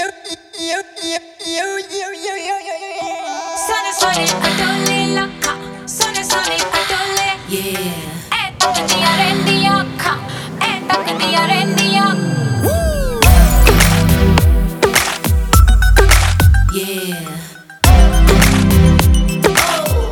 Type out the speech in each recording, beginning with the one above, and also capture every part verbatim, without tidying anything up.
Sone sone patole lakha, sone sone patole. Yeah. Eh takdiya rendiya kha, eh takdiya rendiya. Yeah. Oh.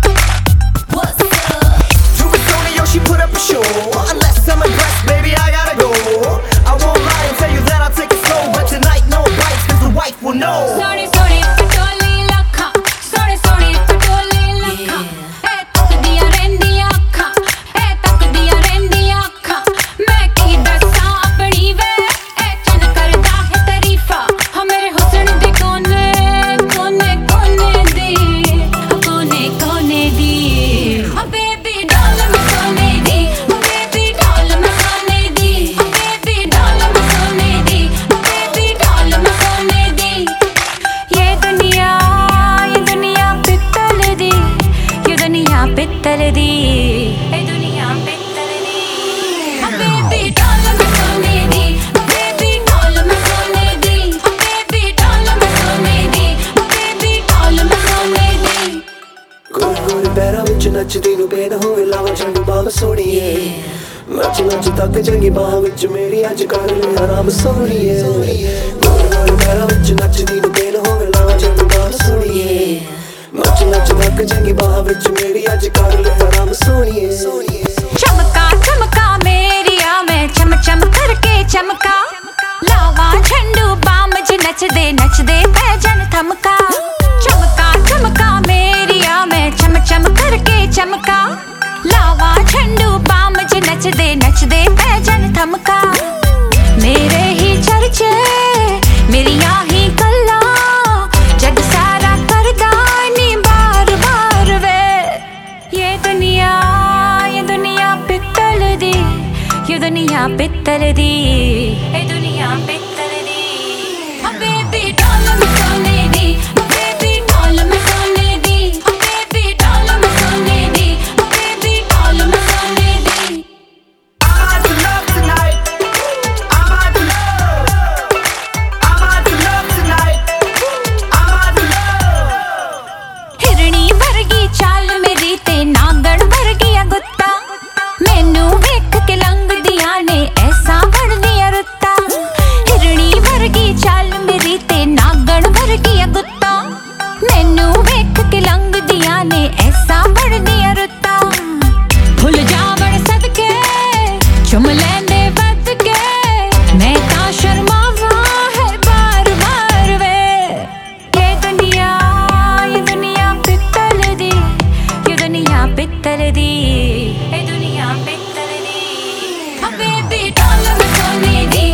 What's up? Tony, she put up a show. Unless I'm impressed, baby, I gotta go. I won't lie and tell you that I'll take it slow, but tonight no bites, cause the wife will know. Sone sone patole lakha, sone sone patole lakha. Eh takdiya rendiya kha, eh takdiya rendiya kha. Main ki dassa apni ve, eh chan karda hai tarifa. Ha mere husn de kone kone kone di, kone kone di. Oh baby doll mein sone di, oh baby doll mein sone di, oh baby doll mein sone di, oh baby doll mein sone di. ये दुनिया ये दुनिया पित्तल दी, ये दुनिया पित्तल दी, ये दुनिया पित्तल दी. Oh baby doll mein sone di, oh baby doll mein sone di, oh baby doll mein sone di, oh baby doll mein sone di. गोरे गोरे पैरां विच नचदी नूं बेन होवे लावा झंडू बाम सोहणीए. नच नच तक जंगी बाह विच मेरी अज कर ले आराम सोहणीए. गोरे गोरे पैरां विच नचदी नूं बेन होवे लावा झंडू बाम सोहणीए. नच नच तक जंगी बाह विच मेरी अज कर ले आराम सोहणीए. चमका चमका मेरिया मैं चम चम करके चमका. लावा झंडू बाम ज नचदे नचदे पैजन थमका. चमका चमका मेरिया मैं चम चम करके चमका. लावा झंडू बाम ज नचदे नचदे पैजन थमका. मेरे ही चर्चे मेरिया ही गल्ला, जग सारा करदा नी बार बार वे. ये दुनिया ये दुनिया पित्तल दी, ये दुनिया पित्तल दी, ये दुनिया पित्तल दी. Oh baby doll mein sone di, oh baby doll mein sone di, oh baby doll mein sone di, oh baby doll mein sone di. I'm out to love tonight. I'm out to love. I'm out to love tonight. I'm out to love. हिरणी वर्गी चाल मेरी ते नागण वर्गिया गुत्ता. मैनू वेख के लंघदियां ने ऐसा बनदियां रुत्ता. हिरणी वर्गी चाल मेरी ते नागण वर्गिया गुत्ता. मैनू वेख के लंघदियां ने ऐसा बनदियां रुत्ता. फुल जावण सदके चुम लैंदे बद के, मैं तां शर्मावा है बार बार वे. ये दुनिया ये दुनिया पित्तल दी, ये दुनिया पित्तल दी, ये दुनिया पित्तल दी. Oh baby doll mein sone di,